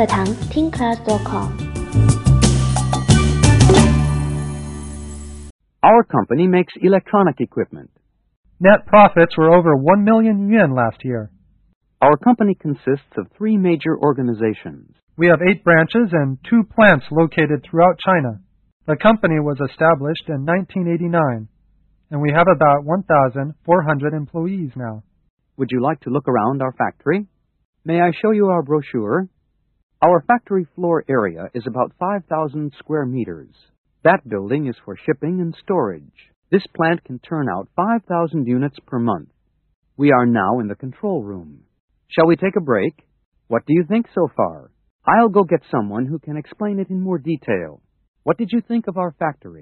课堂听 class.com。 Our company makes electronic equipment. Net profits were over 1 million yuan last year. Our company consists of 3 major organizations. We have 8 branches and 2 plants located throughout China. The company was established in 1989, and we have about 1,400 employees now. Would you like to look around our factory? May I show you our brochure? Our factory floor area is about 5,000 square meters. That building is for shipping and storage. This plant can turn out 5,000 units per month. We are now in the control room. Shall we take a break? What do you think so far? I'll go get someone who can explain it in more detail. What did you think of our factory?